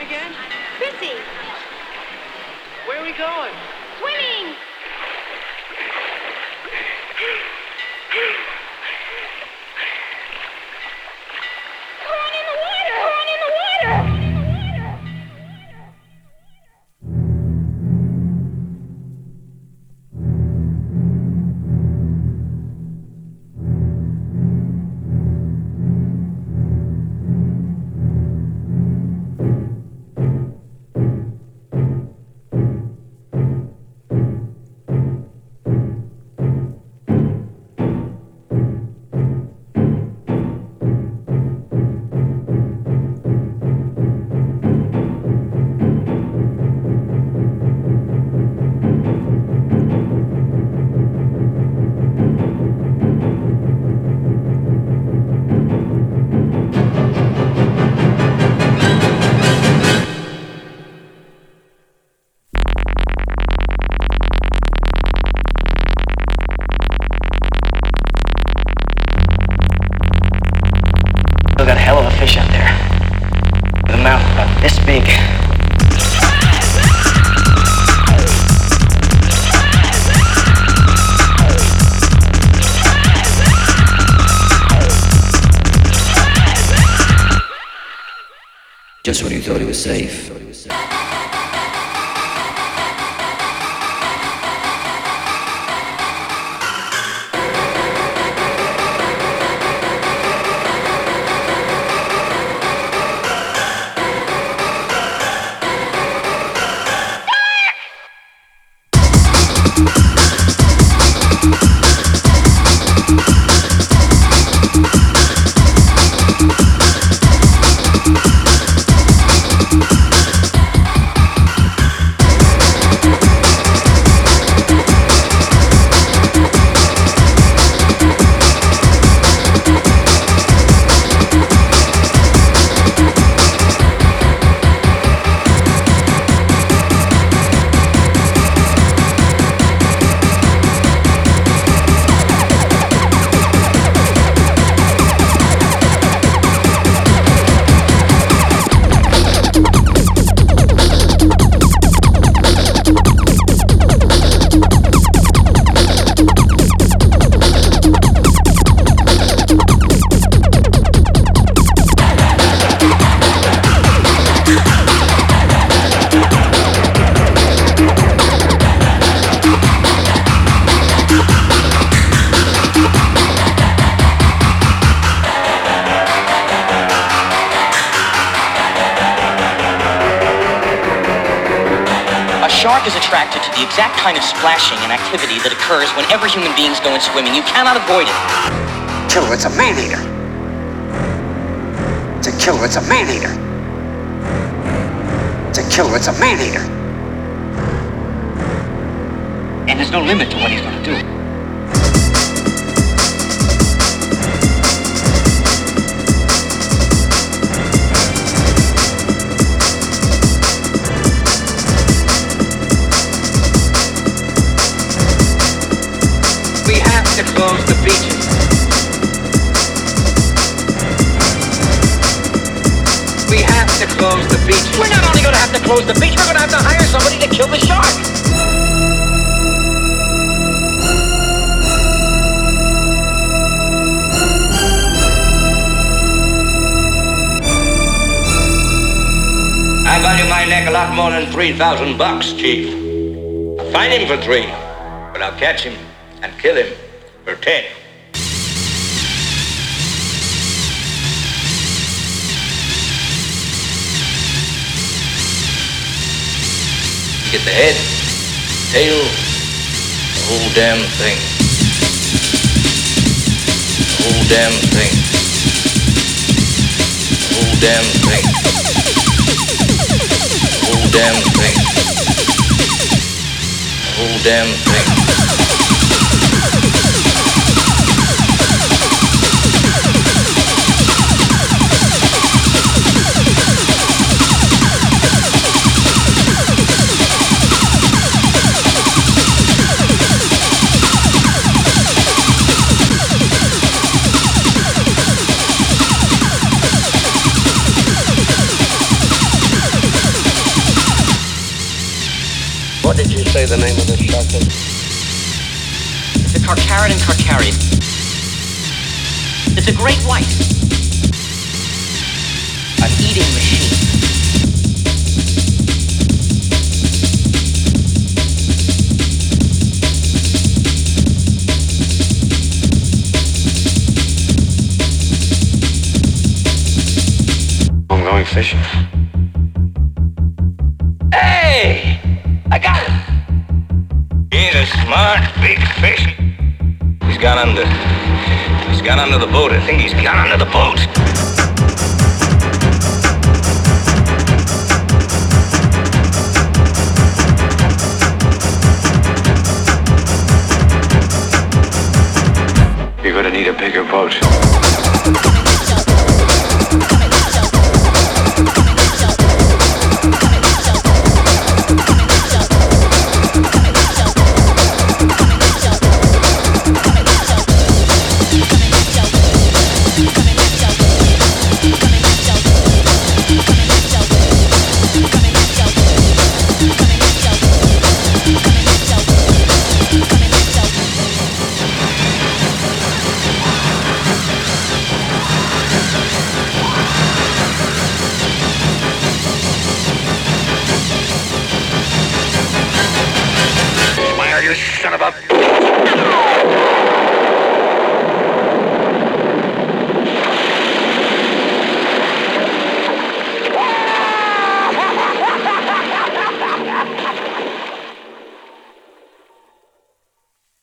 again? Chrissy! Where are we going? Swimming! Run in the water! Run in the water! Still got a hell of a fish out there. With a mouth about this big. Just when you thought it was safe. Shark is attracted to the exact kind of splashing and activity that occurs whenever human beings go in swimming. You cannot avoid it. Killer, it's a man-eater. It's a killer, it's a man-eater. It's a killer, it's a man-eater. And there's no limit to what he's gonna do. We have to close the beaches. We have to close the beaches. We're not only gonna have to close the beach, we're gonna have to hire somebody to kill the shark. I value my neck a lot more than $3,000, Chief. I'll find him for 3, but I'll catch him and kill him for 10. Get the head, tail, the whole damn thing. The whole damn thing. The whole damn thing. The whole damn thing. The whole damn thing. did you say the name of this shark is? The Carcharodon carcharian. It's a great white. An eating machine. I'm going fishing. Hey! I got him! He's a smart, big fish. He's gone under the boat. I think he's gone under the boat. You're gonna need a bigger boat. Smile, you son of a